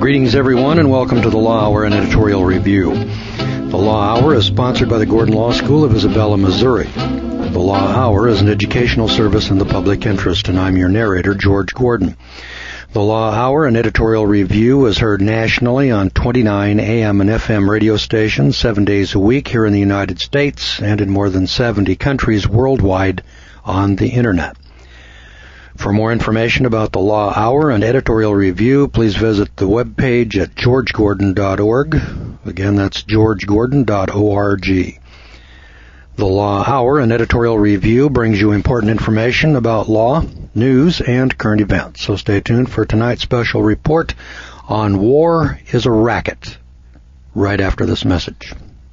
Greetings, everyone, and welcome to the Law Hour and Editorial Review. The Law Hour is sponsored by the Gordon Law School of Isabella, Missouri. The Law Hour is an educational service in the public interest, and I'm your narrator, George Gordon. The Law Hour and Editorial Review is heard nationally on 29 AM and FM radio stations 7 days a week here in the United States and in more than 70 countries worldwide on the Internet. For more information about the Law Hour and Editorial Review, please visit the webpage at georgegordon.org. Again, that's georgegordon.org. The Law Hour and Editorial Review brings you important information about law, news, and current events. So stay tuned for tonight's special report on War is a Racket, right after this message.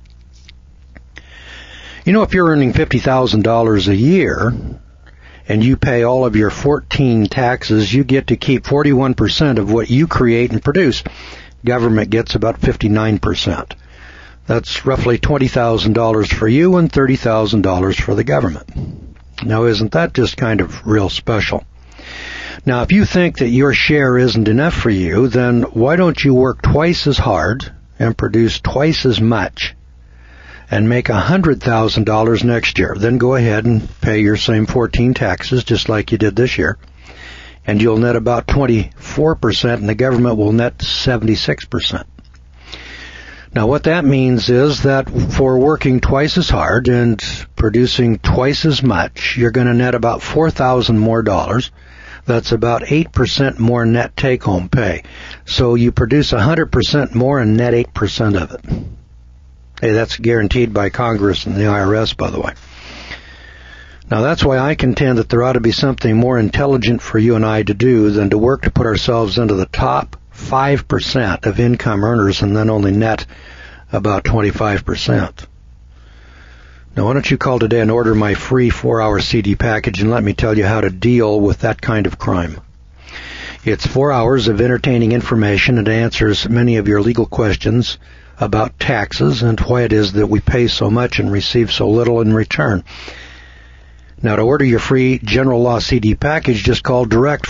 You know, if you're earning $50,000 a year, and you pay all of your 14 taxes, you get to keep 41% of what you create and produce. Government gets about 59%. That's roughly $20,000 for you and $30,000 for the government. Now, isn't that just kind of real special? Now, if you think that your share isn't enough for you, then why don't you work twice as hard and produce twice as much and make $100,000 next year? Then go ahead and pay your same 14 taxes just like you did this year, and you'll net about 24%, and the government will net 76%. Now, what that means is that for working twice as hard and producing twice as much, you're going to net about $4,000 more dollars. That's about 8% more net take-home pay. So you produce 100% more and net 8% of it. Hey, that's guaranteed by Congress and the IRS, by the way. Now, that's why I contend that there ought to be something more intelligent for you and I to do than to work to put ourselves into the top 5% of income earners and then only net about 25%. Now, why don't you call today and order my free 4-hour CD package and let me tell you how to deal with that kind of crime. It's 4 hours of entertaining information and answers many of your legal questions about taxes and why it is that we pay so much and receive so little in return. Now, to order your free General Law CD package, just call Direct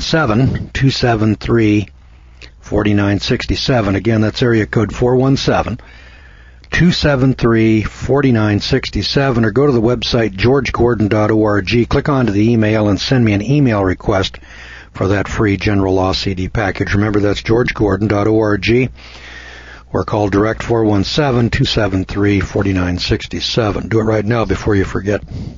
417-273-4967. Again, that's area code 417-273-4967, or go to the website georgegordon.org, click onto the email, and send me an email request for that free General Law CD package. Remember, that's georgegordon.org. Or call Direct 417-273-4967. Do it right now before you forget.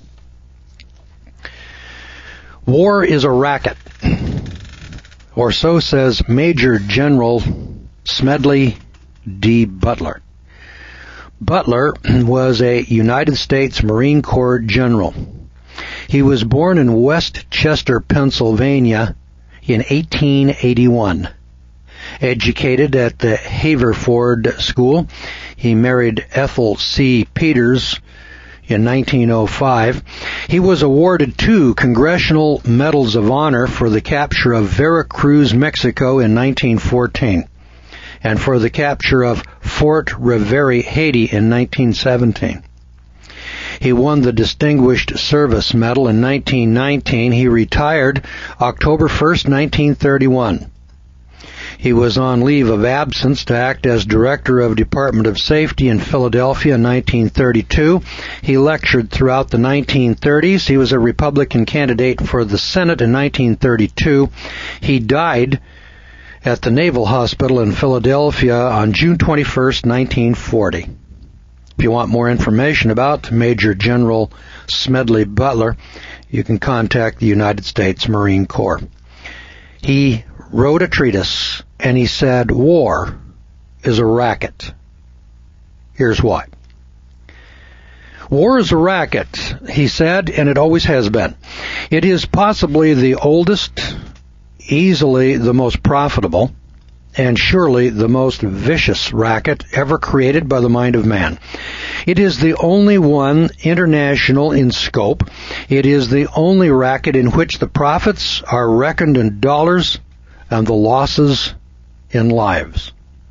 War is a racket, or so says Major General Smedley D. Butler. Butler was a United States Marine Corps general. He was born in West Chester, Pennsylvania in 1881. Educated at the Haverford School, he married Ethel C. Peters in 1905. He was awarded 2 Congressional Medals of Honor for the capture of Veracruz, Mexico in 1914, and for the capture of Fort Raveri, Haiti in 1917. He won the Distinguished Service Medal in 1919. He retired October 1st, 1931. He was on leave of absence to act as Director of Department of Safety in Philadelphia in 1932. He lectured throughout the 1930s. He was a Republican candidate for the Senate in 1932. He died at the Naval Hospital in Philadelphia on June 21st, 1940. If you want more information about Major General Smedley Butler, you can contact the United States Marine Corps. He wrote a treatise, and he said, war is a racket. Here's why. War is a racket, he said, and it always has been. It is possibly the oldest, easily the most profitable, and surely the most vicious racket ever created by the mind of man. It is the only one international in scope. It is the only racket in which the profits are reckoned in dollars and the losses in lives.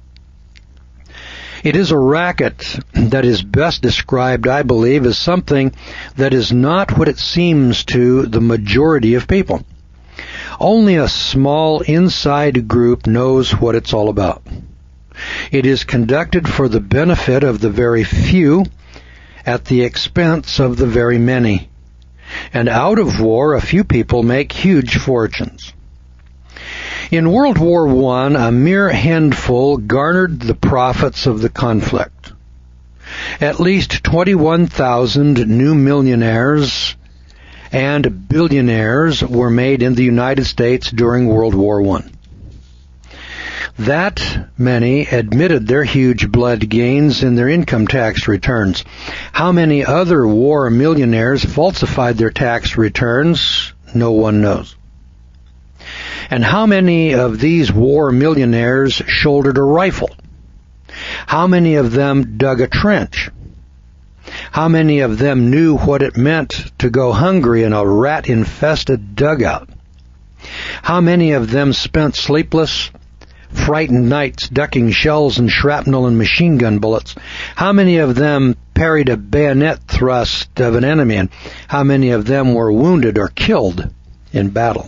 It is a racket that is best described, I believe, as something that is not what it seems to the majority of people. Only a small inside group knows what it's all about. It is conducted for the benefit of the very few at the expense of the very many. And out of war, a few people make huge fortunes. In World War I, a mere handful garnered the profits of the conflict. At least 21,000 new millionaires and billionaires were made in the United States during World War I. That many admitted their huge blood gains in their income tax returns. How many other war millionaires falsified their tax returns? No one knows. And how many of these war millionaires shouldered a rifle? How many of them dug a trench? How many of them knew what it meant to go hungry in a rat-infested dugout? How many of them spent sleepless, frightened nights ducking shells and shrapnel and machine gun bullets? How many of them parried a bayonet thrust of an enemy? And how many of them were wounded or killed in battle?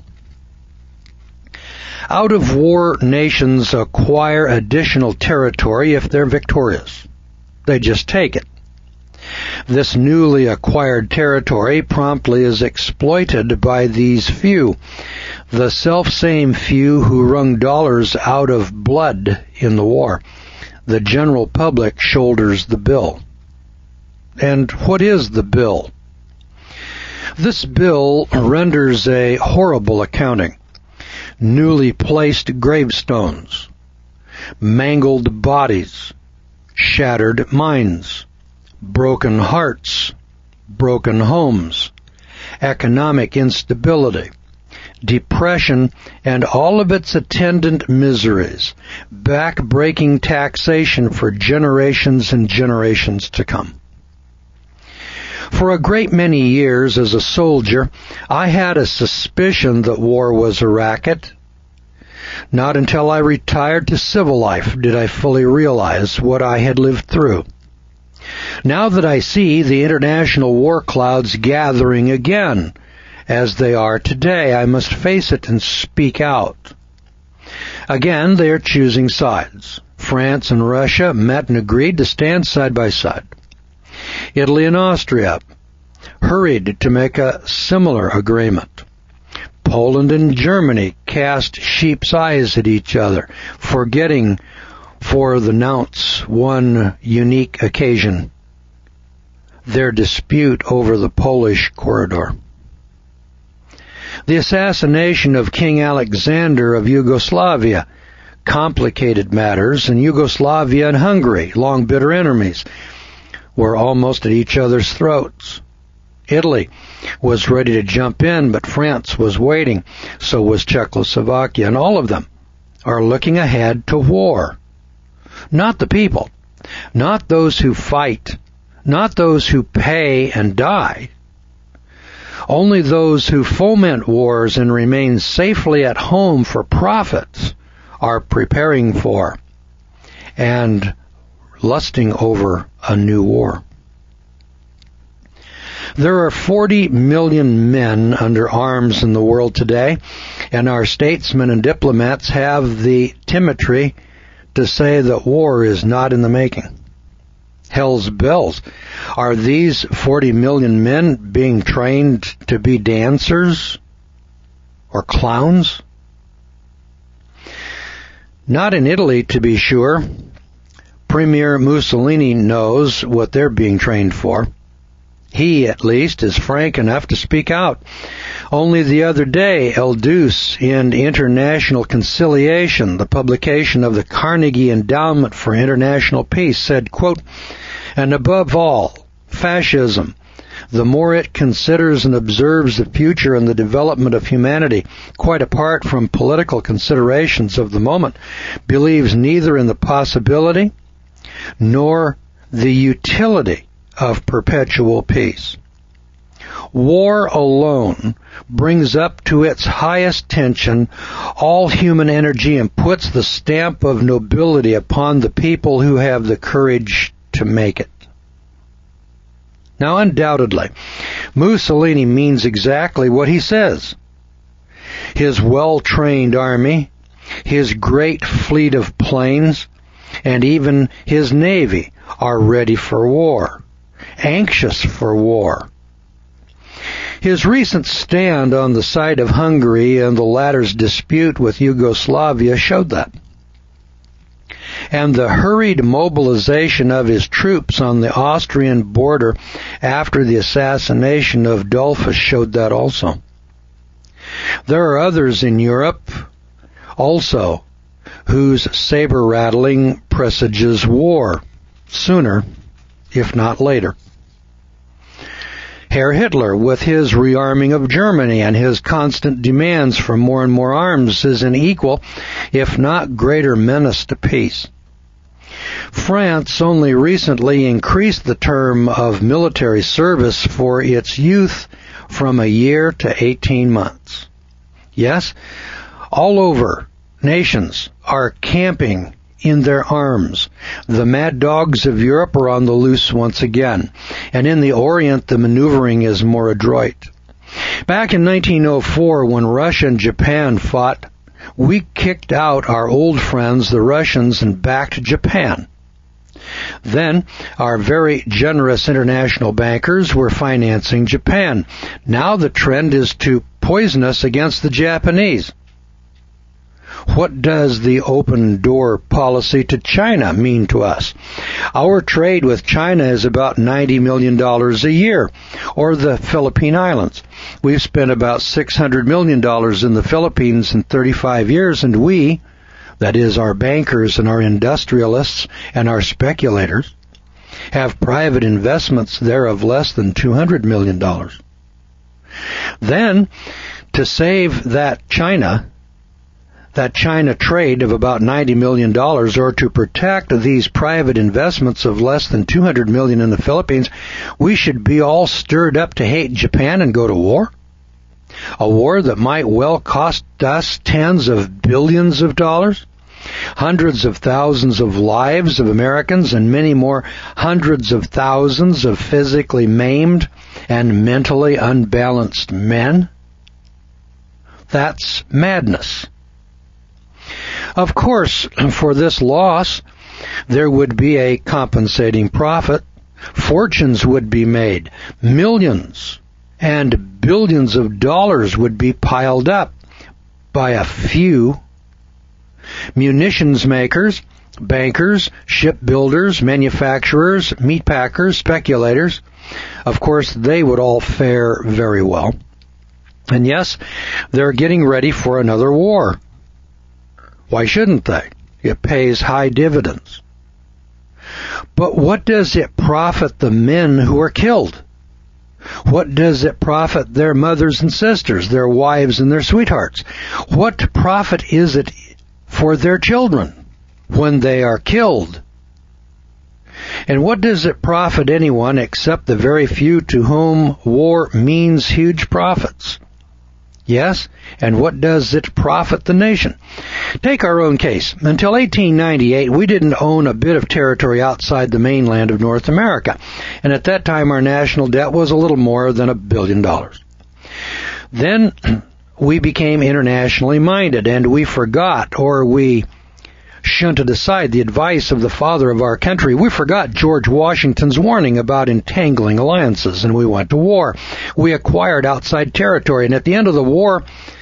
Out-of-war nations acquire additional territory if they're victorious. They just take it. This newly acquired territory promptly is exploited by these few, the self-same few who wrung dollars out of blood in the war. The general public shoulders the bill. And what is the bill? This bill renders a horrible accounting. Newly placed gravestones, mangled bodies, shattered minds, broken hearts, broken homes, economic instability, depression, and all of its attendant miseries, back-breaking taxation for generations and generations to come. For a great many years as a soldier, I had a suspicion that war was a racket. Not until I retired to civil life did I fully realize what I had lived through. Now that I see the international war clouds gathering again, as they are today, I must face it and speak out. Again, they are choosing sides. France and Russia met and agreed to stand side by side. Italy and Austria hurried to make a similar agreement. Poland and Germany cast sheep's eyes at each other, forgetting for the nonce one unique occasion, their dispute over the Polish corridor. The assassination of King Alexander of Yugoslavia complicated matters, and Yugoslavia and Hungary, long bitter enemies, were almost at each other's throats. Italy was ready to jump in, but France was waiting. So was Czechoslovakia, and all of them are looking ahead to war. Not the people, not those who fight, not those who pay and die. Only those who foment wars and remain safely at home for profits are preparing for and lusting over a new war. There are 40 million men under arms in the world today, and our statesmen and diplomats have the timidity to say that war is not in the making. Hell's bells. Are these 40 million men being trained to be dancers or clowns? Not in Italy, to be sure. Premier Mussolini knows what they're being trained for. He, at least, is frank enough to speak out. Only the other day, El Deuce in International Conciliation, the publication of the Carnegie Endowment for International Peace, said, quote, "And above all, fascism, the more it considers and observes the future and the development of humanity, quite apart from political considerations of the moment, believes neither in the possibility nor the utility of perpetual peace. War alone brings up to its highest tension all human energy and puts the stamp of nobility upon the people who have the courage to make it." Now, undoubtedly, Mussolini means exactly what he says. his well-trained army, his great fleet of planes, and even his navy are ready for war, anxious for war. His recent stand on the side of Hungary and the latter's dispute with Yugoslavia showed that. And the hurried mobilization of his troops on the Austrian border after the assassination of Dollfuss showed that also. There are others in Europe also whose saber-rattling presages war, sooner, if not later. Herr Hitler, with his rearming of Germany and his constant demands for more and more arms, is an equal, if not greater, menace to peace. France only recently increased the term of military service for its youth from a year to 18 months. Yes, all over, nations are camping in their arms. The mad dogs of Europe are on the loose once again, and in the Orient the maneuvering is more adroit. Back in 1904, when Russia and Japan fought, we kicked out our old friends, the Russians, and backed Japan. Then, our very generous international bankers were financing Japan. Now the trend is to poison us against the Japanese. What does the open door policy to China mean to us? Our trade with China is about $90 million a year, or the Philippine Islands. We've spent about $600 million in the Philippines in 35 years, and we, that is our bankers and our industrialists and our speculators, have private investments there of less than $200 million. Then, to save that China trade of about $90 million, or to protect these private investments of less than $200 million in the Philippines, we should be all stirred up to hate Japan and go to war? A war that might well cost us tens of billions of dollars, hundreds of thousands of lives of Americans, and many more hundreds of thousands of physically maimed and mentally unbalanced men? That's madness. Of course, for this loss, there would be a compensating profit. Fortunes would be made. Millions and billions of dollars would be piled up by a few. Munitions makers, bankers, shipbuilders, manufacturers, meat packers, speculators, of course, they would all fare very well. And yes, they're getting ready for another war. Why shouldn't they? It pays high dividends. But what does it profit the men who are killed? What does it profit their mothers and sisters, their wives and their sweethearts? What profit is it for their children when they are killed? And what does it profit anyone except the very few to whom war means huge profits? Yes, and what does it profit the nation? Take our own case. Until 1898, we didn't own a bit of territory outside the mainland of North America, and at that time our national debt was a little more than $1 billion. Then we became internationally minded, and we forgot, or we shunted aside the advice of the father of our country. We forgot George Washington's warning about entangling alliances, and we went to war. We acquired outside territory, and at the end of the war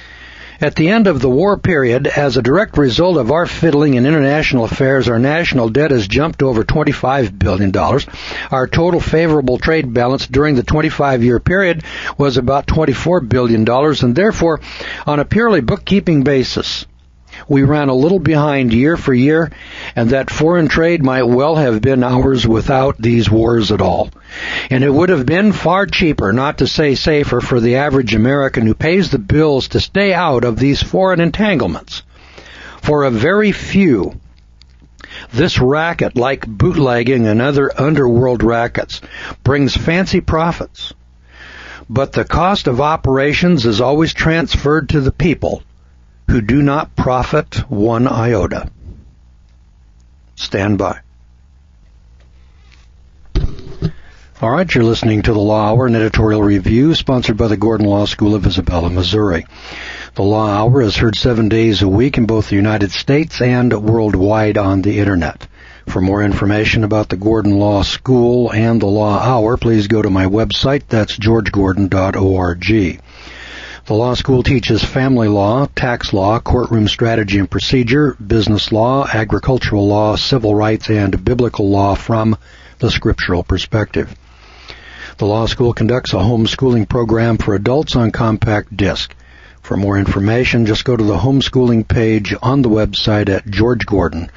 period, as a direct result of our fiddling in international affairs, our national debt has jumped over $25 billion. Our total favorable trade balance during the 25-year period was about $24 billion, and therefore, on a purely bookkeeping basis, we ran a little behind year for year, and that foreign trade might well have been ours without these wars at all. And it would have been far cheaper, not to say safer, for the average American who pays the bills to stay out of these foreign entanglements. For a very few, this racket, like bootlegging and other underworld rackets, brings fancy profits. But the cost of operations is always transferred to the people, who do not profit one iota. Stand by. All right, you're listening to the Law Hour, an editorial review sponsored by the Gordon Law School of Isabella, Missouri. The Law Hour is heard 7 days a week in both the United States and worldwide on the Internet. For more information about the Gordon Law School and the Law Hour, please go to my website. That's georgegordon.org. The law school teaches family law, tax law, courtroom strategy and procedure, business law, agricultural law, civil rights, and biblical law from the scriptural perspective. The law school conducts a homeschooling program for adults on compact disc. For more information, just go to the homeschooling page on the website at georgegordon.org.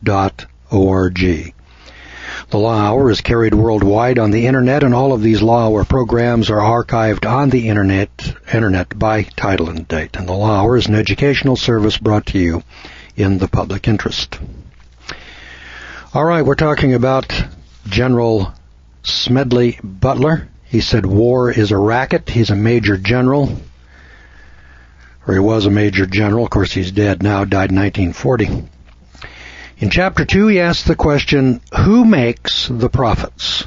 The Law Hour is carried worldwide on the Internet, and all of these Law Hour programs are archived on the Internet by title and date. And the Law Hour is an educational service brought to you in the public interest. All right, we're talking about General Smedley Butler. He said war is a racket. He's a major general. Or he was a major general. Of course, he's dead now, died in 1940. In Chapter 2, he asks the question, who makes the profits?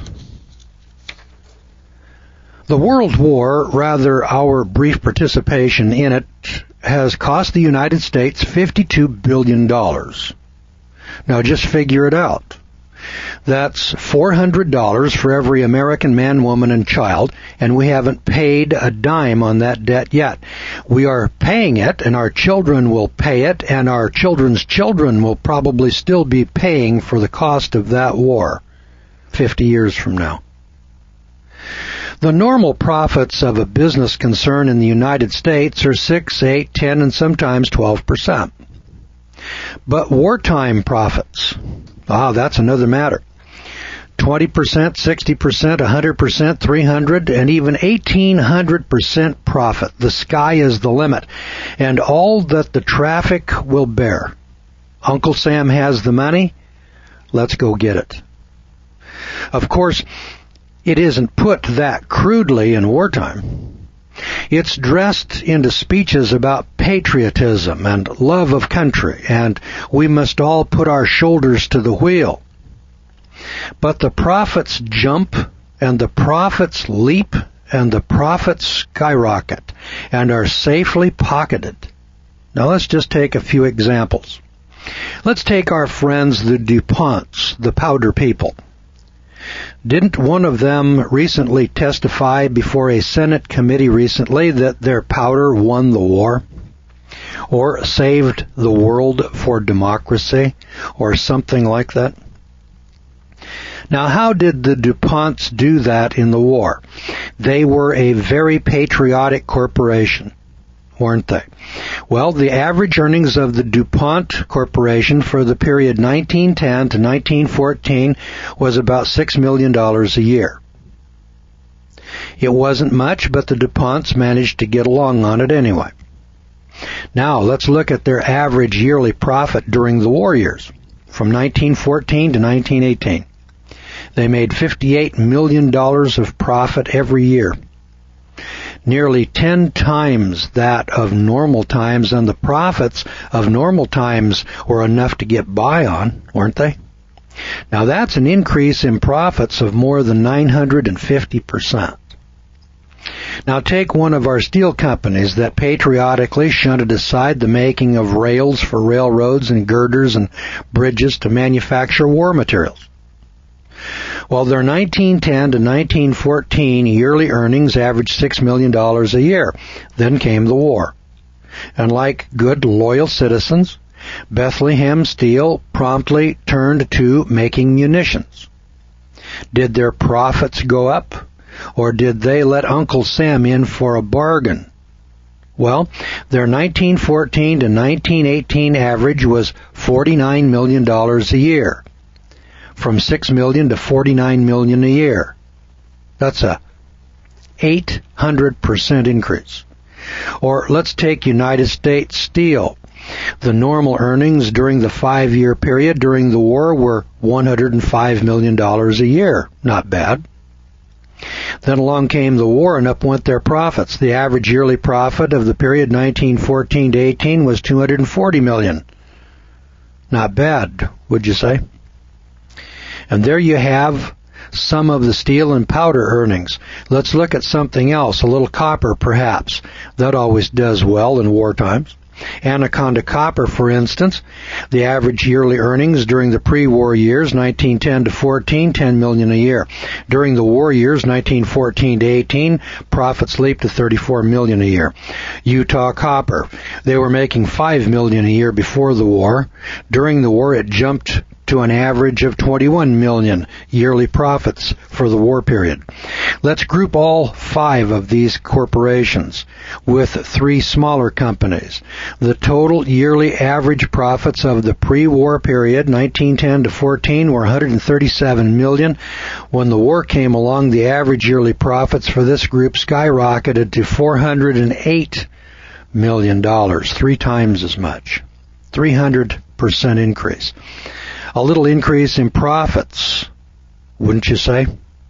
The World War, rather our brief participation in it, has cost the United States $52 billion. Now just figure it out. That's $400 for every American man, woman, and child, and we haven't paid a dime on that debt yet. We are paying it, and our children will pay it, and our children's children will probably still be paying for the cost of that war 50 years from now. The normal profits of a business concern in the United States are 6, 8, 10, and sometimes 12%. But wartime profits, that's another matter. 20%, 60%, 100%, 300, and even 1,800% profit. The sky is the limit, and all that the traffic will bear. Uncle Sam has the money. Let's go get it. Of course, it isn't put that crudely in wartime. It's dressed into speeches about patriotism and love of country, and we must all put our shoulders to the wheel. But the profits jump, and the profits leap, and the profits skyrocket, and are safely pocketed. Now let's just take a few examples. Let's take our friends the DuPonts, the powder people. Didn't one of them recently testify before a Senate committee recently that their powder won the war? Or saved the world for democracy? Or something like that? Now, how did the DuPonts do that in the war? They were a very patriotic corporation, weren't they? Well, the average earnings of the DuPont Corporation for the period 1910 to 1914 was about $6 million a year. It wasn't much, but the DuPonts managed to get along on it anyway. Now, let's look at their average yearly profit during the war years, from 1914 to 1918. They made $58 million of profit every year. Nearly 10 times that of normal times, and the profits of normal times were enough to get by on, weren't they? Now that's an increase in profits of more than 950%. Now take one of our steel companies that patriotically shunted aside the making of rails for railroads and girders and bridges to manufacture war materials. Well, their 1910 to 1914 yearly earnings averaged $6 million a year. Then came the war. And like good, loyal citizens, Bethlehem Steel promptly turned to making munitions. Did their profits go up, or did they let Uncle Sam in for a bargain? Well, their 1914 to 1918 average was $49 million a year. From $6 million to $49 million a year. That's a 800% increase. Or let's take United States Steel. The normal earnings during the 5-year period during the war were $105 million a year. Not bad. Then along came the war, and up went their profits. The average yearly profit of the period 1914 to 18 was $240 million. Not bad, would you say? And there you have some of the steel and powder earnings. Let's look at something else, a little copper perhaps. That always does well in war times. Anaconda Copper, for instance, the average yearly earnings during the pre-war years, 1910 to 14, $10 million a year. During the war years, 1914 to 18, profits leaped to $34 million a year. Utah Copper, they were making $5 million a year before the war. During the war, it jumped to an average of $21 million yearly profits for the war period. Let's group all 5 of these corporations with 3 smaller companies. The total yearly average profits of the pre-war period, 1910 to 14, were $137 million. When the war came along, the average yearly profits for this group skyrocketed to $408 million, 3 times as much. 300% increase. A little increase in profits, wouldn't you say?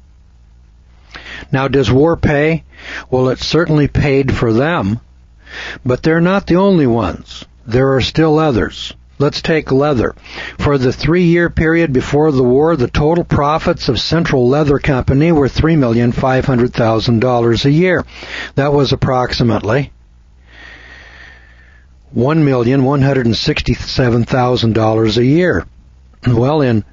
Now, does war pay? Well, it certainly paid for them, but they're not the only ones. There are still others. Let's take leather. For the 3-year period before the war, the total profits of Central Leather Company were $3,500,000 a year. That was approximately $1,167,000 a year. Well, in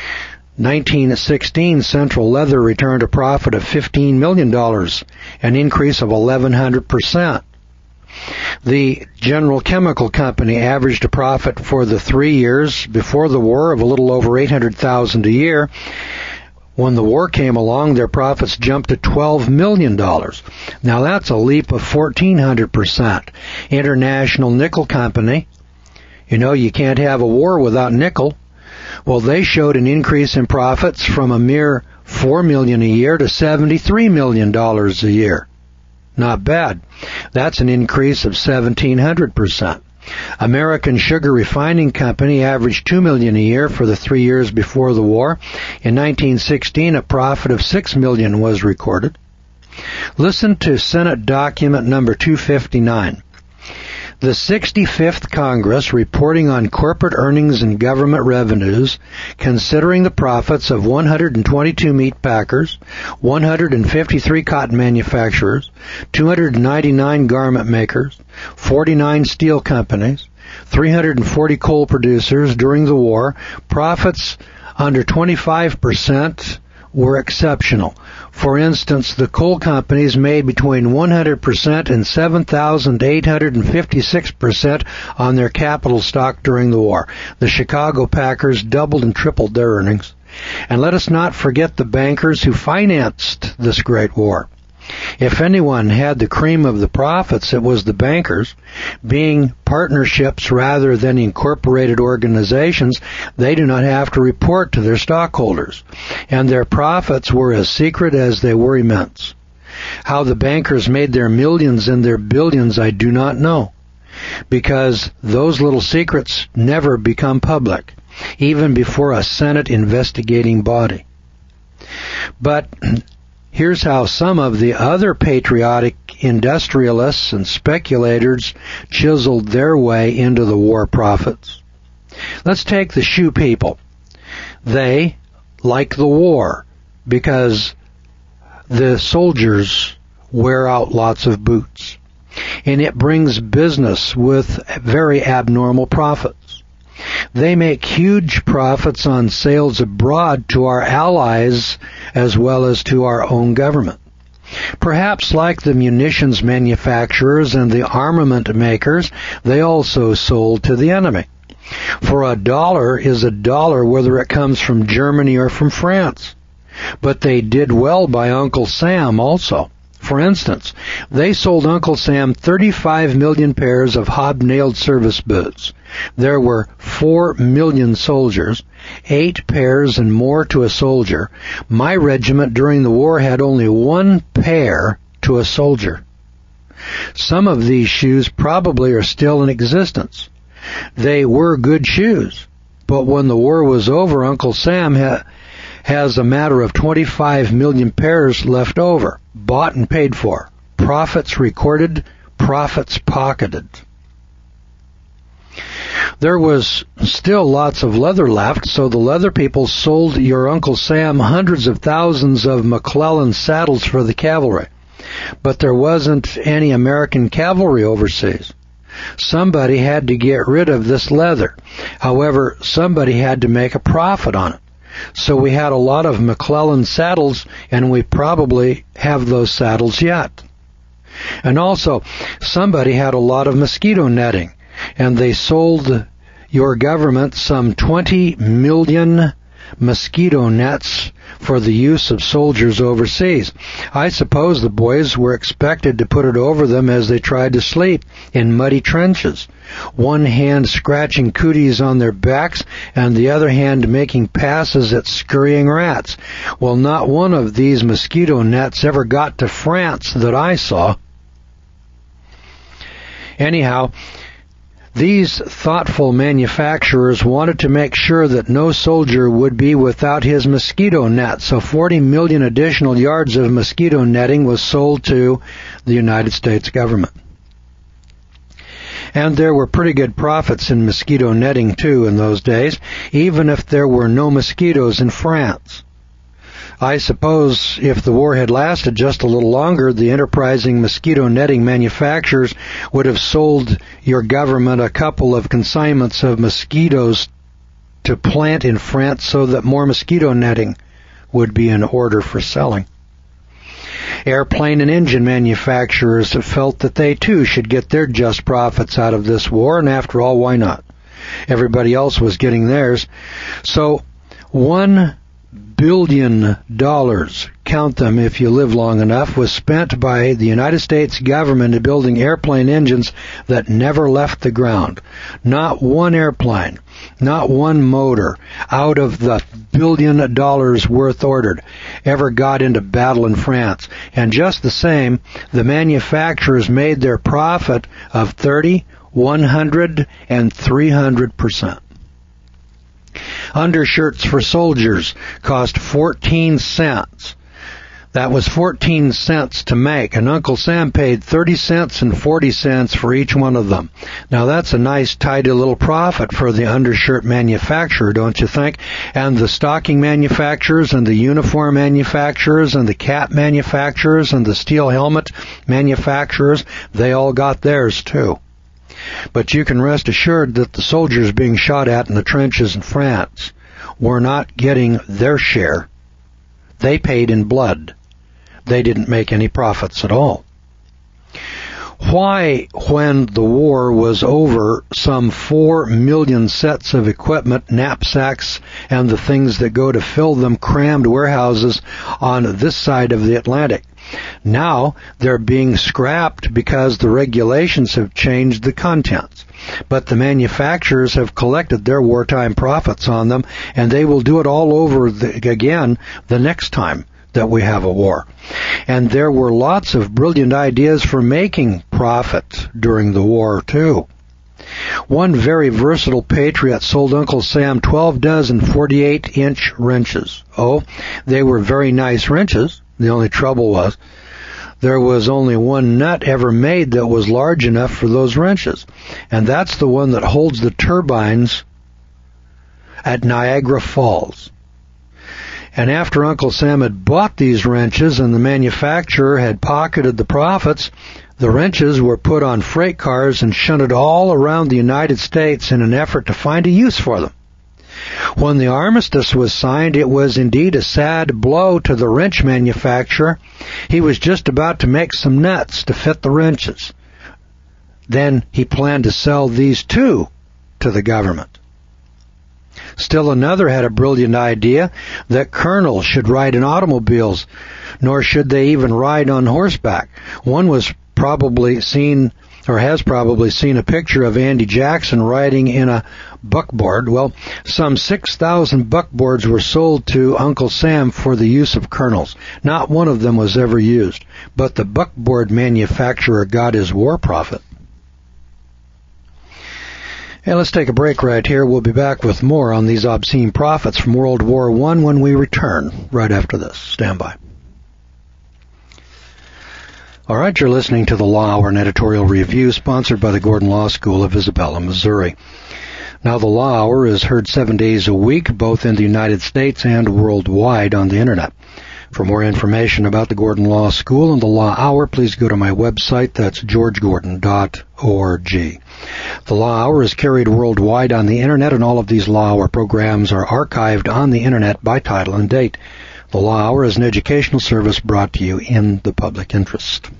1916, Central Leather returned a profit of $15 million, an increase of 1,100%. The General Chemical Company averaged a profit for the 3 years before the war of a little over $800,000 a year. When the war came along, their profits jumped to $12 million. Now that's a leap of 1,400%. International Nickel Company, you can't have a war without nickel. Well, they showed an increase in profits from a mere $4 million a year to $73 million a year. Not bad. That's an increase of 1,700%. American Sugar Refining Company averaged $2 million a year for the 3 years before the war. In 1916, a profit of $6 million was recorded. Listen to Senate document number 259. The 65th Congress, reporting on corporate earnings and government revenues, considering the profits of 122 meat packers, 153 cotton manufacturers, 299 garment makers, 49 steel companies, 340 coal producers during the war, profits under 25% were exceptional. For instance, the coal companies made between 100% and 7,856% on their capital stock during the war. The Chicago Packers doubled and tripled their earnings. And let us not forget the bankers who financed this great war. If anyone had the cream of the profits, it was the bankers. Being partnerships rather than incorporated organizations, they do not have to report to their stockholders, and their profits were as secret as they were immense. How the bankers made their millions and their billions, I do not know, because those little secrets never become public, even before a Senate investigating body. But here's how some of the other patriotic industrialists and speculators chiseled their way into the war profits. Let's take the shoe people. They like the war because the soldiers wear out lots of boots, and it brings business with very abnormal profits. They make huge profits on sales abroad to our allies as well as to our own government. Perhaps like the munitions manufacturers and the armament makers, they also sold to the enemy. For a dollar is a dollar whether it comes from Germany or from France. But they did well by Uncle Sam also. For instance, they sold Uncle Sam 35 million pairs of hobnailed service boots. There were 4 million soldiers, 8 pairs and more to a soldier. My regiment during the war had only 1 pair to a soldier. Some of these shoes probably are still in existence. They were good shoes, but when the war was over, Uncle Sam has a matter of 25 million pairs left over, bought and paid for. Profits recorded, profits pocketed. There was still lots of leather left, so the leather people sold your Uncle Sam hundreds of thousands of McClellan saddles for the cavalry. But there wasn't any American cavalry overseas. Somebody had to get rid of this leather. However, somebody had to make a profit on it. So we had a lot of McClellan saddles, and we probably have those saddles yet. And also, somebody had a lot of mosquito netting, and they sold your government some 20 million mosquito nets for the use of soldiers overseas. I suppose the boys were expected to put it over them as they tried to sleep in muddy trenches, one hand scratching cooties on their backs and the other hand making passes at scurrying rats. Well, not one of these mosquito nets ever got to France that I saw. Anyhow, these thoughtful manufacturers wanted to make sure that no soldier would be without his mosquito net, so 40 million additional yards of mosquito netting was sold to the United States government. And there were pretty good profits in mosquito netting, too, in those days, even if there were no mosquitoes in France. I suppose if the war had lasted just a little longer, the enterprising mosquito netting manufacturers would have sold your government a couple of consignments of mosquitoes to plant in France so that more mosquito netting would be in order for selling. Airplane and engine manufacturers have felt that they too should get their just profits out of this war, and after all, why not? Everybody else was getting theirs. So $1 billion, count them if you live long enough, was spent by the United States government in building airplane engines that never left the ground. Not one airplane, not one motor out of the $1 billion worth ordered ever got into battle in France. And just the same, the manufacturers made their profit of 30, 100, and 300%. Undershirts for soldiers cost 14 cents. That was 14 cents to make, and Uncle Sam paid 30 cents and 40 cents for each one of them. Now that's a nice tidy little profit for the undershirt manufacturer, don't you think? And the stocking manufacturers and the uniform manufacturers and the cap manufacturers and the steel helmet manufacturers, they all got theirs too. But you can rest assured that the soldiers being shot at in the trenches in France were not getting their share. They paid in blood. They didn't make any profits at all. Why, when the war was over, some 4 million sets of equipment, knapsacks, and the things that go to fill them crammed warehouses on this side of the Atlantic? Now they're being scrapped because the regulations have changed the contents. But the manufacturers have collected their wartime profits on them, and they will do it all over again the next time that we have a war. And there were lots of brilliant ideas for making profit during the war, too. One very versatile patriot sold Uncle Sam 12 dozen 48-inch wrenches. Oh, they were very nice wrenches. The only trouble was there was only one nut ever made that was large enough for those wrenches. And that's the one that holds the turbines at Niagara Falls. And after Uncle Sam had bought these wrenches and the manufacturer had pocketed the profits, the wrenches were put on freight cars and shunted all around the United States in an effort to find a use for them. When the armistice was signed, it was indeed a sad blow to the wrench manufacturer. He was just about to make some nuts to fit the wrenches. Then he planned to sell these too to the government. Still another had a brilliant idea that colonels should ride in automobiles, nor should they even ride on horseback. One was probably seen, or has probably seen, a picture of Andy Jackson riding in a buckboard. Well, some 6,000 buckboards were sold to Uncle Sam for the use of colonels. Not one of them was ever used, but the buckboard manufacturer got his war profit. Hey, let's take a break right here. We'll be back with more on these obscene profits from World War I when we return right after this. Stand by. All right, you're listening to the Law Hour, an editorial review sponsored by the Gordon Law School of Isabella, Missouri. Now, the Law Hour is heard 7 days a week, both in the United States and worldwide on the Internet. For more information about the Gordon Law School and the Law Hour, please go to my website. That's georgegordon.org. The Law Hour is carried worldwide on the Internet, and all of these Law Hour programs are archived on the Internet by title and date. The Law Hour is an educational service brought to you in the public interest.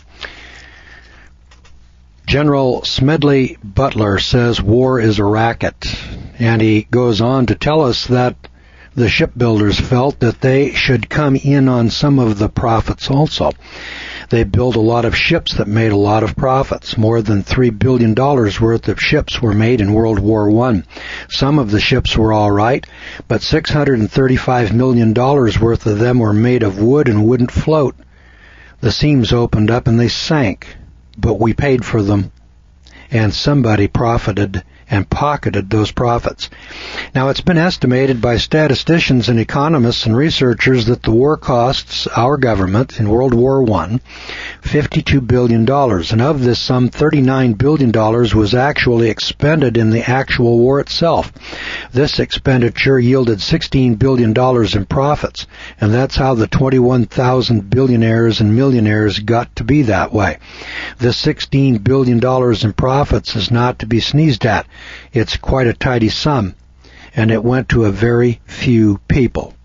General Smedley Butler says war is a racket, and he goes on to tell us that the shipbuilders felt that they should come in on some of the profits also. They built a lot of ships that made a lot of profits. More than $3 billion worth of ships were made in World War I. Some of the ships were all right, but $635 million worth of them were made of wood and wouldn't float. The seams opened up and they sank. But we paid for them, and somebody profited and pocketed those profits. Now, it's been estimated by statisticians and economists and researchers that the war costs our government in World War I $52 billion, and of this sum, $39 billion was actually expended in the actual war itself. This expenditure yielded $16 billion in profits, and that's how the 21,000 billionaires and millionaires got to be that way. This $16 billion in profits is not to be sneezed at. It's quite a tidy sum, and it went to a very few people,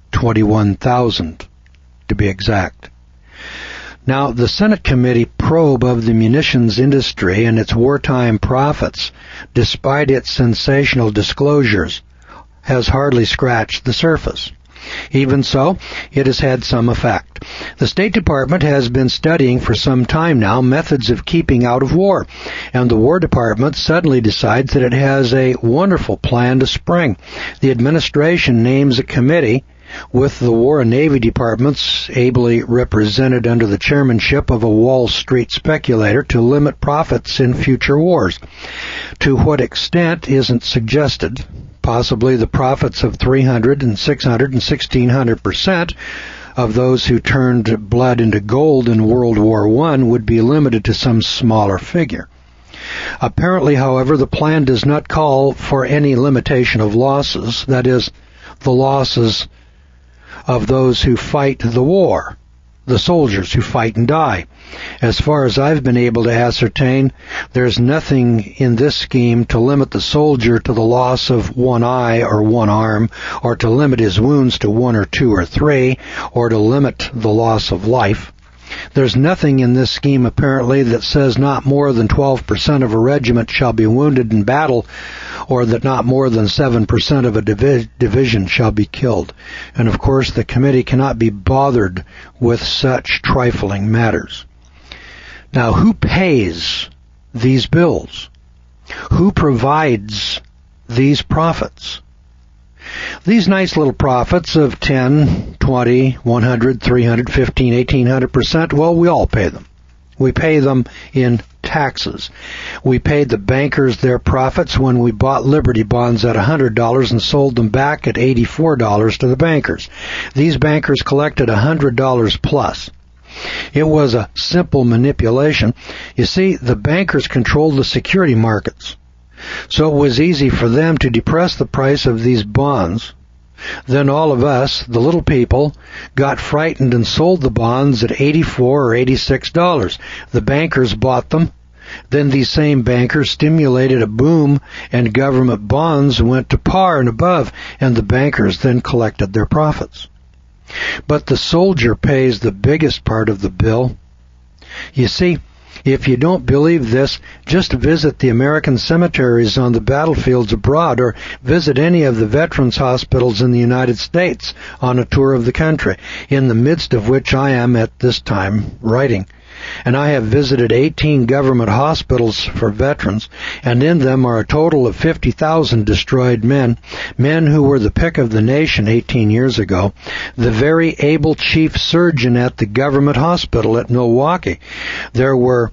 21,000 to be exact. Now, the Senate committee probe of the munitions industry and its wartime profits, despite its sensational disclosures, has hardly scratched the surface. Even so, it has had some effect. The State Department has been studying for some time now methods of keeping out of war, and the War Department suddenly decides that it has a wonderful plan to spring. The administration names a committee with the War and Navy departments ably represented under the chairmanship of a Wall Street speculator to limit profits in future wars. To what extent isn't suggested. Possibly the profits of 300 and 600 and 1,600% of those who turned blood into gold in World War I would be limited to some smaller figure. Apparently, however, the plan does not call for any limitation of losses, that is, the losses of those who fight the war, the soldiers who fight and die. As far as I've been able to ascertain, there's nothing in this scheme to limit the soldier to the loss of one eye or one arm, or to limit his wounds to 1 or 2 or 3, or to limit the loss of life. There's nothing in this scheme apparently that says not more than 12% of a regiment shall be wounded in battle, or that not more than 7% of a division shall be killed. And of course the committee cannot be bothered with such trifling matters. Now, who pays these bills? Who provides these profits? These nice little profits of 10, 20, 100, 300, 15, 1,800%, well, we all pay them. We pay them in taxes. We paid the bankers their profits when we bought Liberty bonds at $100 and sold them back at $84 to the bankers. These bankers collected $100 plus. It was a simple manipulation. You see, the bankers controlled the security markets. So it was easy for them to depress the price of these bonds. Then all of us, the little people, got frightened and sold the bonds at $84 or $86. The bankers bought them. Then these same bankers stimulated a boom, and government bonds went to par and above, and the bankers then collected their profits. But the soldier pays the biggest part of the bill. You see, if you don't believe this, just visit the American cemeteries on the battlefields abroad, or visit any of the veterans hospitals in the United States on a tour of the country, in the midst of which I am at this time writing. And I have visited 18 government hospitals for veterans, and in them are a total of 50,000 destroyed men who were the pick of the nation 18 years ago. The very able chief surgeon at the government hospital at Milwaukee. There were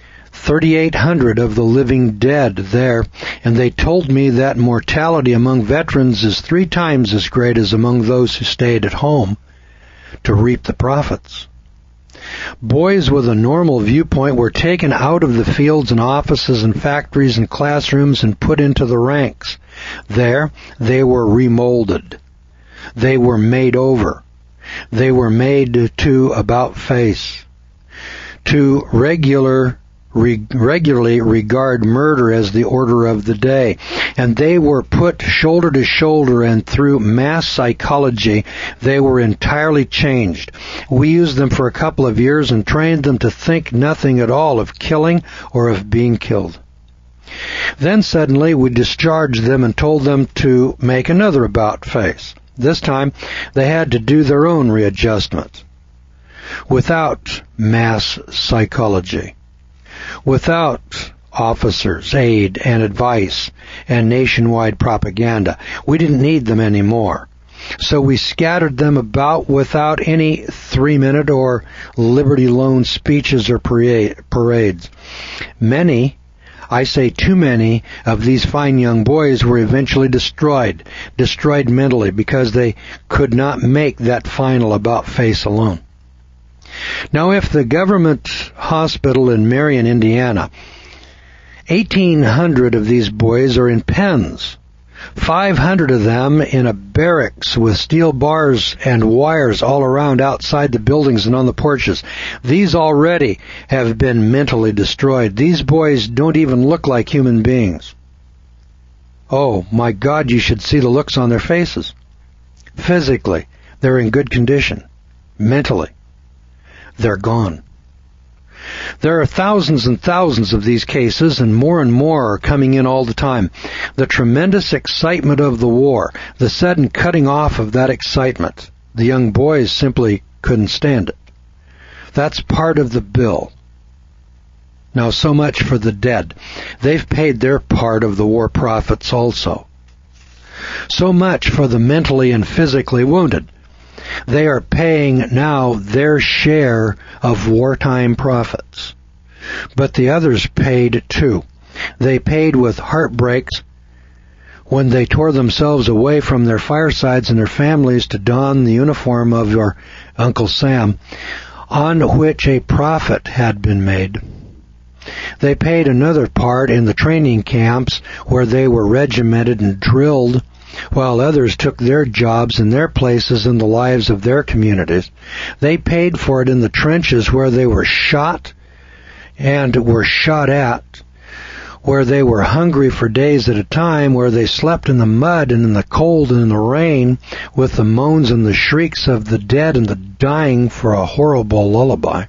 3,800 of the living dead there, and they told me that mortality among veterans is 3 times as great as among those who stayed at home to reap the profits. Boys with a normal viewpoint were taken out of the fields and offices and factories and classrooms and put into the ranks. There, they were remolded. They were made over. They were made to about face, to regularly regard murder as the order of the day. And they were put shoulder to shoulder, and through mass psychology, they were entirely changed. We used them for a couple of years and trained them to think nothing at all of killing or of being killed. Then suddenly we discharged them and told them to make another about face. This time they had to do their own readjustment. Without mass psychology, without officers, aid, and advice, and nationwide propaganda, we didn't need them anymore. So we scattered them about without any 3-minute or Liberty Loan speeches or parades. Many, I say too many, of these fine young boys were eventually destroyed mentally, because they could not make that final about face alone. Now, if the government hospital in Marion, Indiana, 1,800 of these boys are in pens, 500 of them in a barracks with steel bars and wires all around outside the buildings and on the porches. These already have been mentally destroyed. These boys don't even look like human beings. Oh, my God, you should see the looks on their faces. Physically, they're in good condition. Mentally, they're gone. There are thousands and thousands of these cases, and more are coming in all the time. The tremendous excitement of the war, the sudden cutting off of that excitement, the young boys simply couldn't stand it. That's part of the bill. Now, so much for the dead. They've paid their part of the war profits also. So much for the mentally and physically wounded. They are paying now their share of wartime profits. But the others paid too. They paid with heartbreaks when they tore themselves away from their firesides and their families to don the uniform of your Uncle Sam, on which a profit had been made. They paid another part in the training camps where they were regimented and drilled, while others took their jobs and their places in the lives of their communities. They paid for it in the trenches where they were shot and were shot at, where they were hungry for days at a time, where they slept in the mud and in the cold and in the rain, with the moans and the shrieks of the dead and the dying for a horrible lullaby.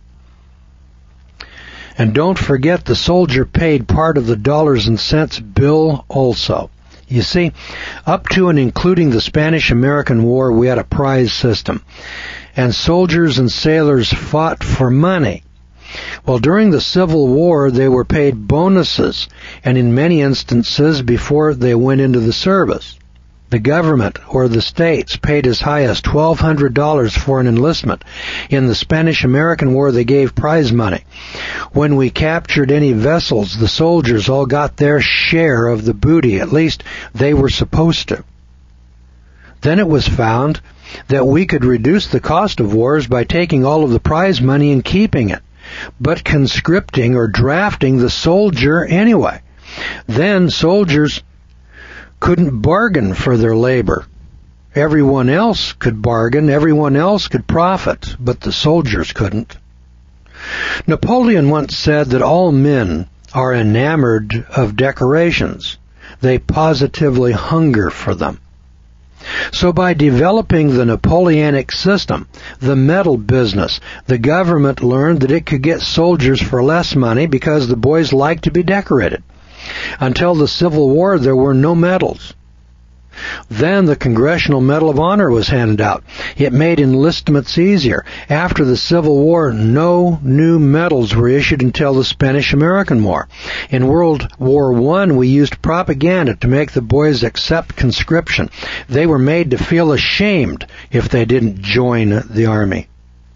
And don't forget, the soldier paid part of the dollars and cents bill also. You see, up to and including the Spanish-American War, we had a prize system, and soldiers and sailors fought for money. Well, during the Civil War, they were paid bonuses, and in many instances before they went into the service. The government or the states paid as high as $1,200 for an enlistment. In the Spanish-American War, they gave prize money. When we captured any vessels, the soldiers all got their share of the booty. At least they were supposed to. Then it was found that we could reduce the cost of wars by taking all of the prize money and keeping it, but conscripting or drafting the soldier anyway. Then soldiers couldn't bargain for their labor. Everyone else could bargain, everyone else could profit, but the soldiers couldn't. Napoleon once said that all men are enamored of decorations. They positively hunger for them. So by developing the Napoleonic system, the medal business, the government learned that it could get soldiers for less money because the boys liked to be decorated. Until the Civil War, there were no medals. Then the Congressional Medal of Honor was handed out. It made enlistments easier. After the Civil War, no new medals were issued until the Spanish-American War. In World War I, we used propaganda to make the boys accept conscription. They were made to feel ashamed if they didn't join the army.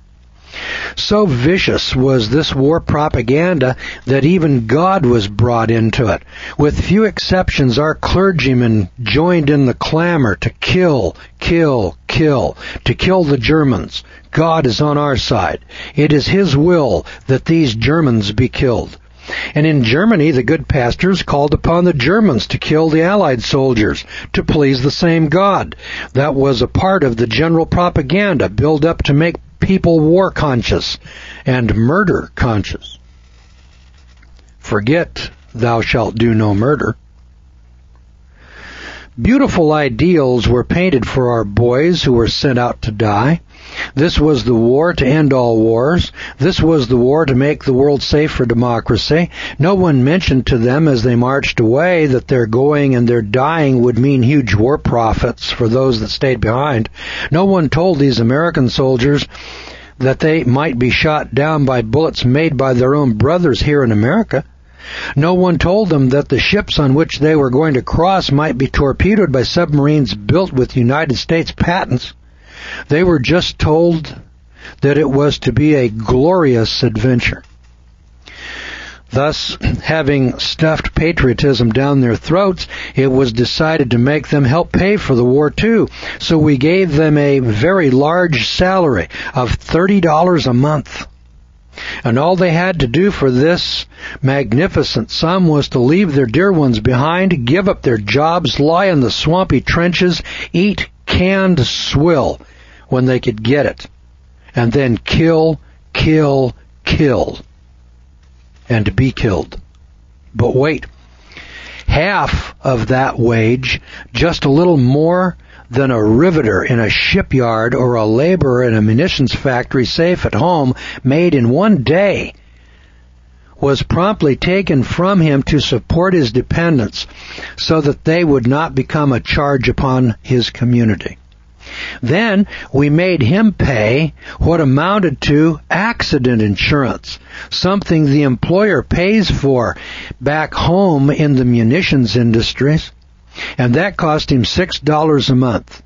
So vicious was this war propaganda that even God was brought into it. With few exceptions, our clergymen joined in the clamor to kill, kill, kill, to kill the Germans. God is on our side. It is His will that these Germans be killed. And in Germany, the good pastors called upon the Germans to kill the Allied soldiers to please the same God. That was a part of the general propaganda built up to make people war conscious and murder conscious. Forget, thou shalt do no murder. Beautiful ideals were painted for our boys who were sent out to die. This was the war to end all wars. This was the war to make the world safe for democracy. No one mentioned to them as they marched away that their going and their dying would mean huge war profits for those that stayed behind. No one told these American soldiers that they might be shot down by bullets made by their own brothers here in America. No one told them that the ships on which they were going to cross might be torpedoed by submarines built with United States patents. They were just told that it was to be a glorious adventure. Thus, having stuffed patriotism down their throats, it was decided to make them help pay for the war too. So we gave them a very large salary of $30 a month. And all they had to do for this magnificent sum was to leave their dear ones behind, give up their jobs, lie in the swampy trenches, eat canned swill when they could get it, and then kill, kill, kill, and be killed. But wait, half of that wage, just a little more than a riveter in a shipyard or a laborer in a munitions factory safe at home made in one day, was promptly taken from him to support his dependents so that they would not become a charge upon his community. Then we made him pay what amounted to accident insurance, something the employer pays for back home in the munitions industries, and that cost him $6 a month.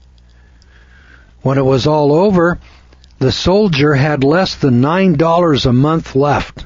When it was all over, the soldier had less than $9 a month left.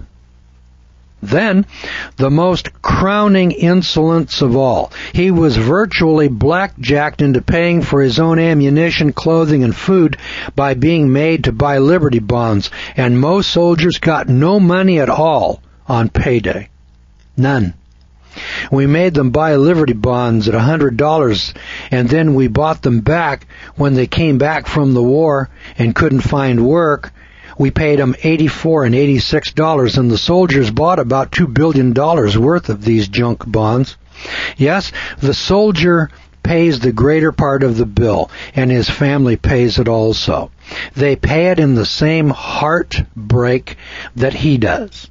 Then, the most crowning insolence of all, he was virtually blackjacked into paying for his own ammunition, clothing, and food by being made to buy Liberty bonds, and most soldiers got no money at all on payday. None. We made them buy Liberty bonds at $100, and then we bought them back when they came back from the war and couldn't find work. We paid them $84 and $86, and the soldiers bought about $2 billion worth of these junk bonds. Yes, the soldier pays the greater part of the bill, and his family pays it also. They pay it in the same heartbreak that he does.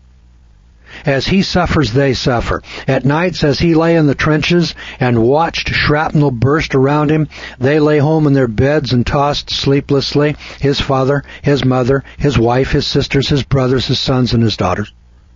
As he suffers, they suffer. At nights, as he lay in the trenches and watched shrapnel burst around him, they lay home in their beds and tossed sleeplessly, his father, his mother, his wife, his sisters, his brothers, his sons, and his daughters.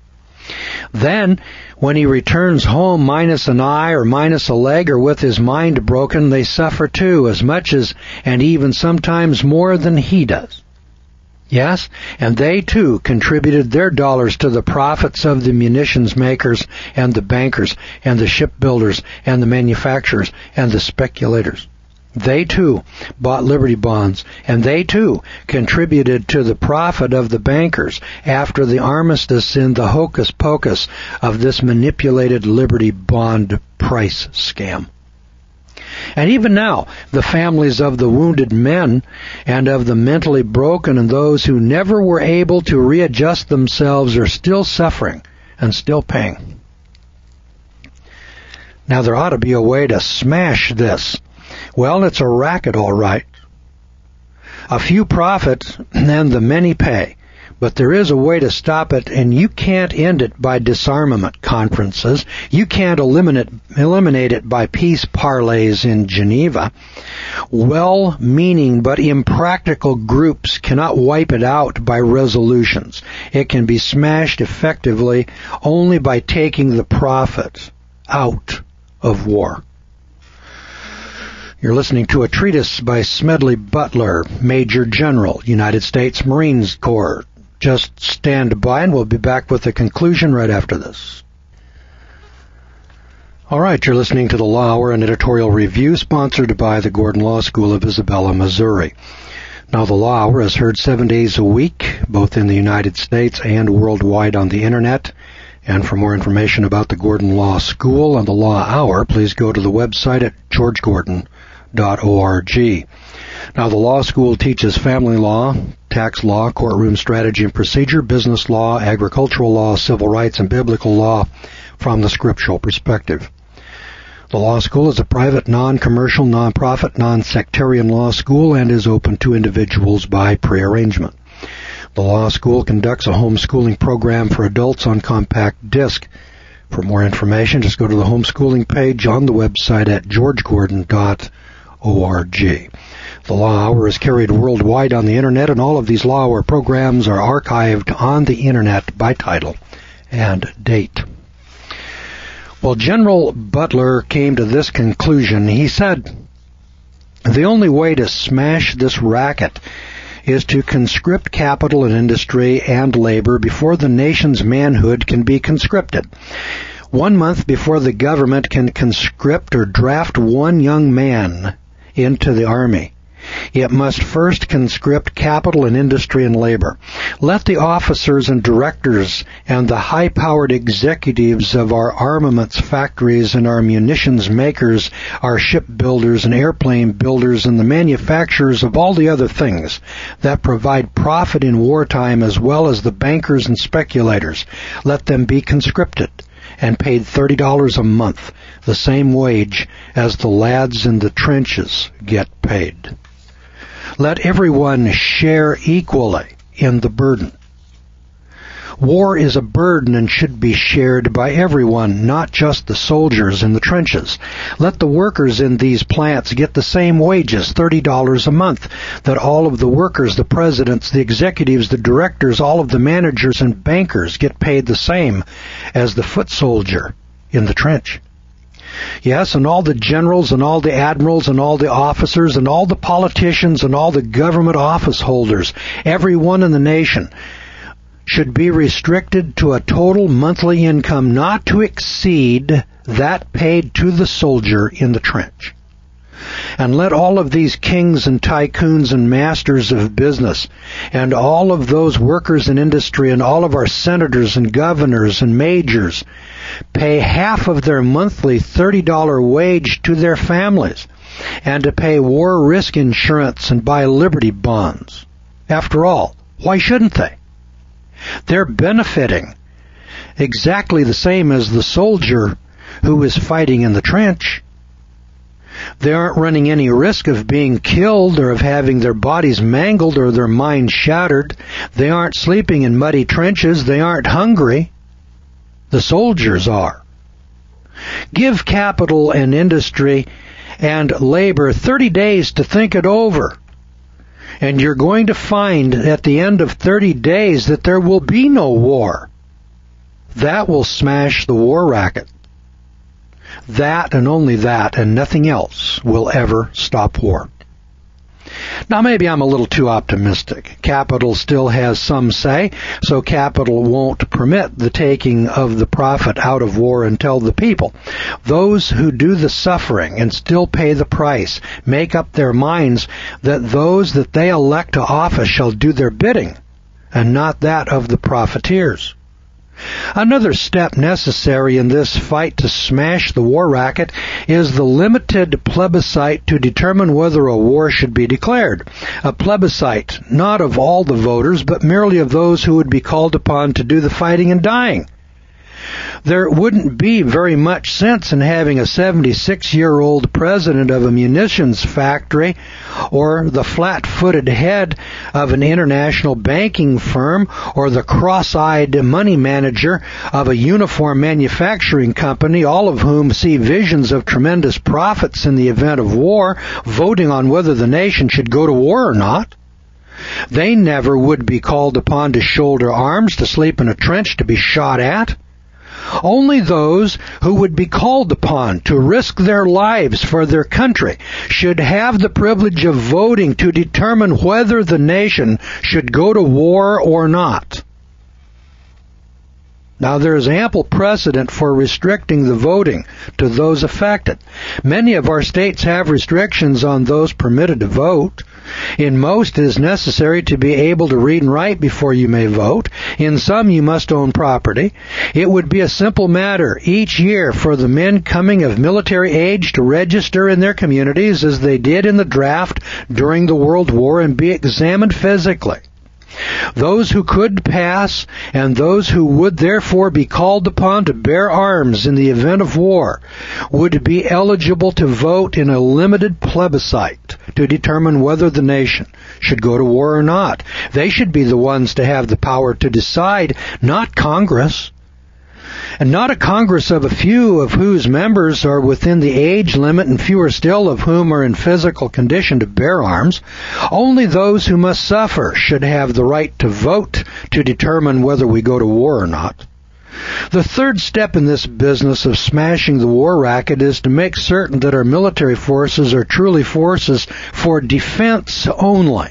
Then, when he returns home minus an eye or minus a leg or with his mind broken, they suffer too, as much as, and even sometimes more than he does. Yes, and they too contributed their dollars to the profits of the munitions makers and the bankers and the shipbuilders and the manufacturers and the speculators. They too bought Liberty bonds, and they too contributed to the profit of the bankers after the armistice in the hocus pocus of this manipulated Liberty bond price scam. And even now, the families of the wounded men and of the mentally broken and those who never were able to readjust themselves are still suffering and still paying. Now, there ought to be a way to smash this. Well, it's a racket, all right. A few profit and the many pay. But there is a way to stop it, and you can't end it by disarmament conferences. You can't eliminate it by peace parleys in Geneva. Well-meaning but impractical groups cannot wipe it out by resolutions. It can be smashed effectively only by taking the profit out of war. You're listening to a treatise by Smedley Butler, Major General, United States Marine Corps. Just stand by and we'll be back with the conclusion right after this. All right, you're listening to the Law Hour, an editorial review sponsored by the Gordon Law School of Isabella, Missouri. Now, the Law Hour is heard 7 days a week, both in the United States and worldwide on the Internet. And for more information about the Gordon Law School and the Law Hour, please go to the website at georgegordon.org. Now, the law school teaches family law, tax law, courtroom strategy and procedure, business law, agricultural law, civil rights, and biblical law from the scriptural perspective. The law school is a private, non-commercial, non-profit, non-sectarian law school and is open to individuals by prearrangement. The law school conducts a homeschooling program for adults on compact disc. For more information, just go to the homeschooling page on the website at georgegordon.org. The Law Hour is carried worldwide on the Internet, and all of these Law Hour programs are archived on the Internet by title and date. Well, General Butler came to this conclusion. He said, the only way to smash this racket is to conscript capital and industry and labor before the nation's manhood can be conscripted. 1 month before the government can conscript or draft one young man into the army, it must first conscript capital and industry and labor. Let the officers and directors and the high-powered executives of our armaments factories and our munitions makers, our shipbuilders and airplane builders and the manufacturers of all the other things that provide profit in wartime, as well as the bankers and speculators, let them be conscripted and paid $30 a month, the same wage as the lads in the trenches get paid. Let everyone share equally in the burden. War is a burden and should be shared by everyone, not just the soldiers in the trenches. Let the workers in these plants get the same wages, $30 a month, that all of the workers, the presidents, the executives, the directors, all of the managers and bankers get paid the same as the foot soldier in the trench. Yes, and all the generals and all the admirals and all the officers and all the politicians and all the government office holders, everyone in the nation, should be restricted to a total monthly income not to exceed that paid to the soldier in the trench. And let all of these kings and tycoons and masters of business and all of those workers in industry and all of our senators and governors and majors pay half of their monthly $30 wage to their families and to pay war risk insurance and buy Liberty bonds. After all, why shouldn't they? They're benefiting exactly the same as the soldier who is fighting in the trench. They aren't running any risk of being killed or of having their bodies mangled or their minds shattered. They aren't sleeping in muddy trenches. They aren't hungry. The soldiers are. Give capital and industry and labor 30 days to think it over. And you're going to find at the end of 30 days that there will be no war. That will smash the war racket. That and only that and nothing else will ever stop war. Now, maybe I'm a little too optimistic. Capital still has some say, so capital won't permit the taking of the profit out of war and tell the people. Those who do the suffering and still pay the price make up their minds that those that they elect to office shall do their bidding, and not that of the profiteers. Another step necessary in this fight to smash the war racket is the limited plebiscite to determine whether a war should be declared. A plebiscite, not of all the voters, but merely of those who would be called upon to do the fighting and dying. There wouldn't be very much sense in having a 76-year-old president of a munitions factory or the flat-footed head of an international banking firm or the cross-eyed money manager of a uniform manufacturing company, all of whom see visions of tremendous profits in the event of war, voting on whether the nation should go to war or not. They never would be called upon to shoulder arms, to sleep in a trench, to be shot at. Only those who would be called upon to risk their lives for their country should have the privilege of voting to determine whether the nation should go to war or not. Now, there is ample precedent for restricting the voting to those affected. Many of our states have restrictions on those permitted to vote. In most, it is necessary to be able to read and write before you may vote. In some, you must own property. It would be a simple matter each year for the men coming of military age to register in their communities as they did in the draft during the World War and be examined physically. Those who could pass and those who would therefore be called upon to bear arms in the event of war would be eligible to vote in a limited plebiscite to determine whether the nation should go to war or not. They should be the ones to have the power to decide, not Congress. And not a Congress of a few of whose members are within the age limit and fewer still of whom are in physical condition to bear arms. Only those who must suffer should have the right to vote to determine whether we go to war or not. The third step in this business of smashing the war racket is to make certain that our military forces are truly forces for defense only.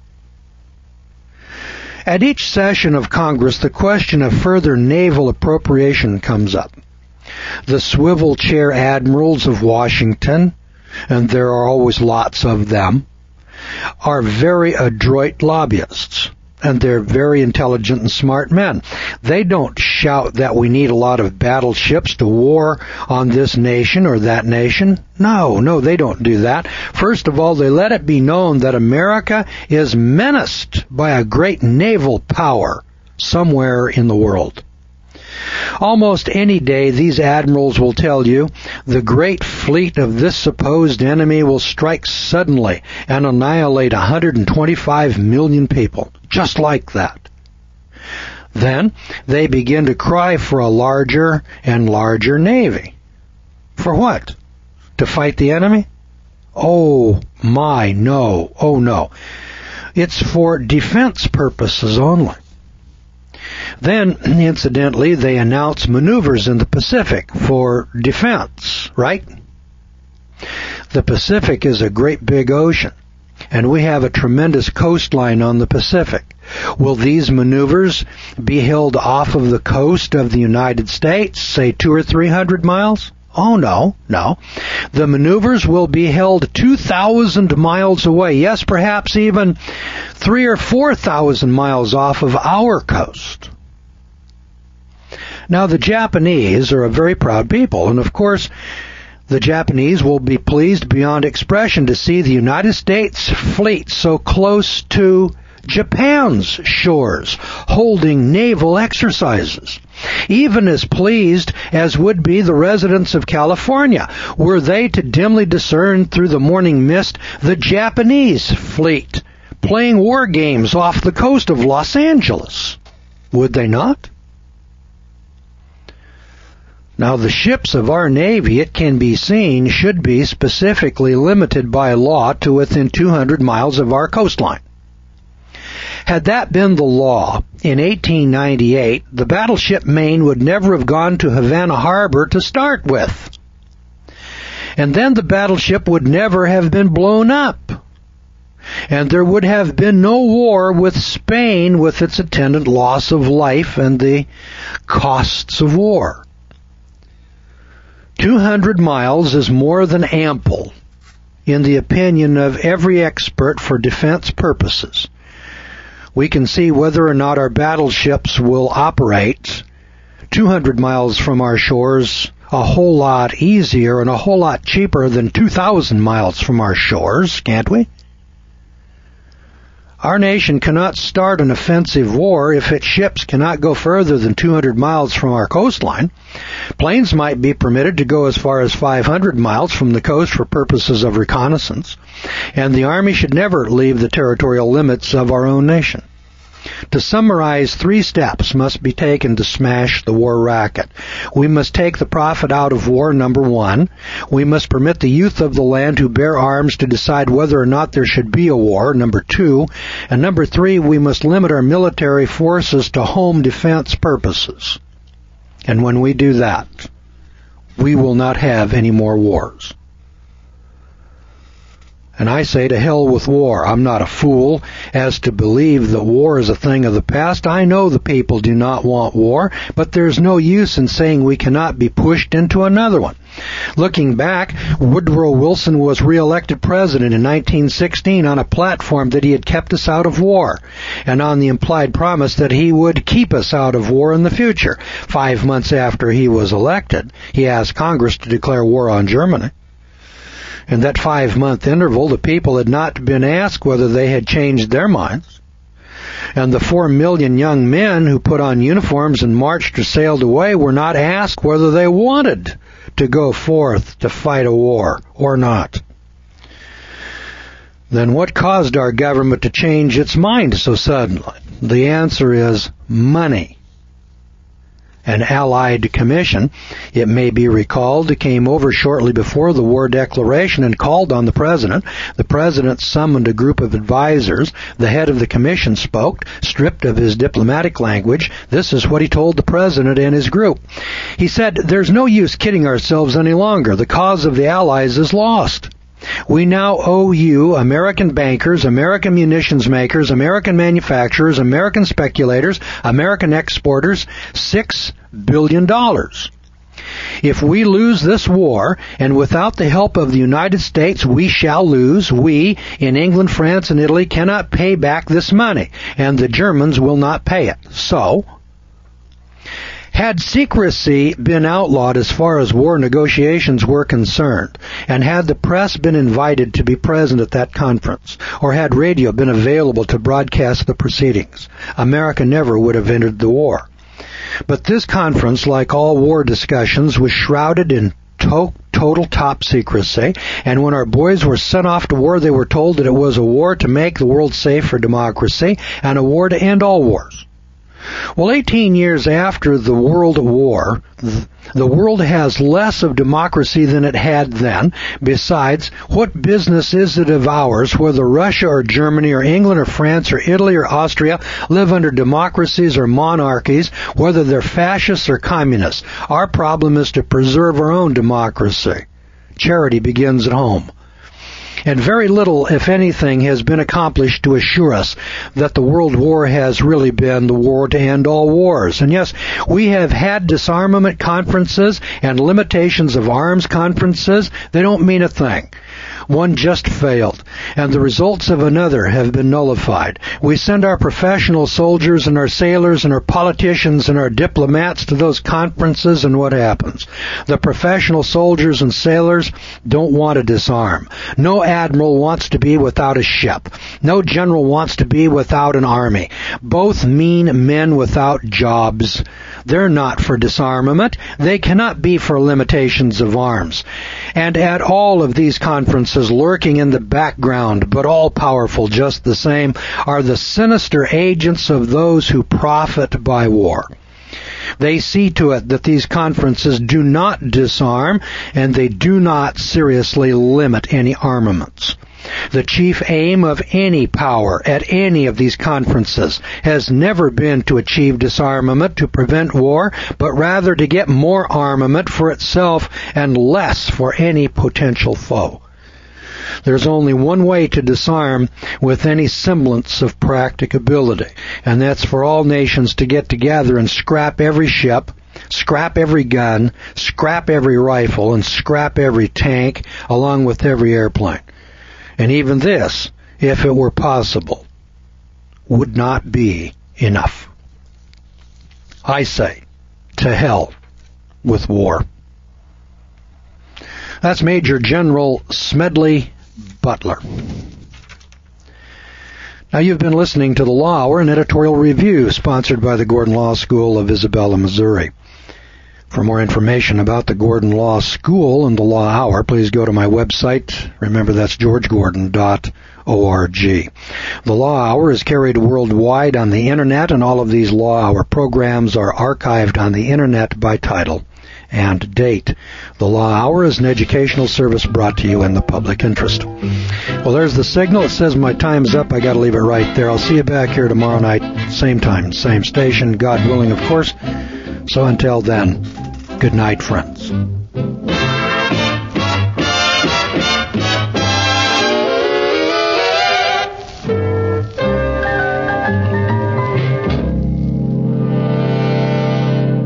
At each session of Congress, the question of further naval appropriation comes up. The swivel chair admirals of Washington, and there are always lots of them, are very adroit lobbyists, and they're very intelligent and smart men. They don't shout that we need a lot of battleships to war on this nation or that nation. No, they don't do that. First of all, they let it be known that America is menaced by a great naval power somewhere in the world. Almost any day, these admirals will tell you the great fleet of this supposed enemy will strike suddenly and annihilate 125 million people, just like that. Then they begin to cry for a larger and larger navy. For what? To fight the enemy? Oh my, no. Oh no. It's for defense purposes only. Then, incidentally, they announce maneuvers in the Pacific for defense, right? The Pacific is a great big ocean, and we have a tremendous coastline on the Pacific. Will these maneuvers be held off of the coast of the United States, say 200 or 300 miles? Oh, no. The maneuvers will be held 2,000 miles away. Yes, perhaps even 3,000 or 4,000 miles off of our coast. Now, the Japanese are a very proud people, and of course, the Japanese will be pleased beyond expression to see the United States fleet so close to Japan's shores, holding naval exercises. Even as pleased as would be the residents of California, were they to dimly discern through the morning mist the Japanese fleet playing war games off the coast of Los Angeles. Would they not? Now, the ships of our Navy, it can be seen, should be specifically limited by law to within 200 miles of our coastline. Had that been the law in 1898, the battleship Maine would never have gone to Havana Harbor to start with. And then the battleship would never have been blown up. And there would have been no war with Spain with its attendant loss of life and the costs of war. 200 miles is more than ample, in the opinion of every expert for defense purposes. We can see whether or not our battleships will operate 200 miles from our shores a whole lot easier and a whole lot cheaper than 2,000 miles from our shores, can't we? Our nation cannot start an offensive war if its ships cannot go further than 200 miles from our coastline. Planes might be permitted to go as far as 500 miles from the coast for purposes of reconnaissance, and the Army should never leave the territorial limits of our own nation. To summarize, 3 steps must be taken to smash the war racket. We must take the profit out of war, number 1. We must permit the youth of the land who bear arms to decide whether or not there should be a war, number 2. And number 3, we must limit our military forces to home defense purposes. And when we do that, we will not have any more wars. And I say to hell with war. I'm not a fool as to believe that war is a thing of the past. I know the people do not want war, but there's no use in saying we cannot be pushed into another one. Looking back, Woodrow Wilson was re-elected president in 1916 on a platform that he had kept us out of war, and on the implied promise that he would keep us out of war in the future. 5 months after he was elected, he asked Congress to declare war on Germany. In that 5-month interval, the people had not been asked whether they had changed their minds. And the 4 million young men who put on uniforms and marched or sailed away were not asked whether they wanted to go forth to fight a war or not. Then what caused our government to change its mind so suddenly? The answer is money. An Allied commission, it may be recalled, came over shortly before the war declaration and called on the president. The president summoned a group of advisors. The head of the commission spoke, stripped of his diplomatic language. This is what he told the president and his group. He said, "There's no use kidding ourselves any longer. The cause of the Allies is lost. We now owe you, American bankers, American munitions makers, American manufacturers, American speculators, American exporters, $6 billion. If we lose this war, and without the help of the United States we shall lose, we, in England, France, and Italy, cannot pay back this money, and the Germans will not pay it. So, had secrecy been outlawed as far as war negotiations were concerned, and had the press been invited to be present at that conference, or had radio been available to broadcast the proceedings, America never would have entered the war. But this conference, like all war discussions, was shrouded in total top secrecy, and when our boys were sent off to war, they were told that it was a war to make the world safe for democracy, and a war to end all wars. Well, 18 years after the World War, the world has less of democracy than it had then. Besides, what business is it of ours whether Russia or Germany or England or France or Italy or Austria live under democracies or monarchies, whether they're fascists or communists? Our problem is to preserve our own democracy. Charity begins at home. And very little, if anything, has been accomplished to assure us that the World War has really been the war to end all wars. And yes, we have had disarmament conferences and limitations of arms conferences. They don't mean a thing. One just failed, and the results of another have been nullified. We send our professional soldiers and our sailors and our politicians and our diplomats to those conferences, and what happens? The professional soldiers and sailors don't want to disarm. No admiral wants to be without a ship. No general wants to be without an army. Both mean men without jobs. They're not for disarmament. They cannot be for limitations of arms. And at all of these conferences, lurking in the background, but all-powerful just the same, are the sinister agents of those who profit by war. They see to it that these conferences do not disarm, and they do not seriously limit any armaments. The chief aim of any power at any of these conferences has never been to achieve disarmament to prevent war, but rather to get more armament for itself and less for any potential foe. There's only one way to disarm with any semblance of practicability, and that's for all nations to get together and scrap every ship, scrap every gun, scrap every rifle, and scrap every tank, along with every airplane. And even this, if it were possible, would not be enough. I say, to hell with war. That's Major General Smedley Butler. Now, you've been listening to the Law Hour, an editorial review sponsored by the Gordon Law School of Isabella, Missouri. For more information about the Gordon Law School and the Law Hour, please go to my website. Remember, that's georgegordon.org. The Law Hour is carried worldwide on the Internet, and all of these Law Hour programs are archived on the Internet by title and date. The Law Hour is an educational service brought to you in the public interest. Well, there's the signal. It says my time's up. I got to leave it right there. I'll see you back here tomorrow night, same time, same station, God willing, of course, So until then, good night, friends.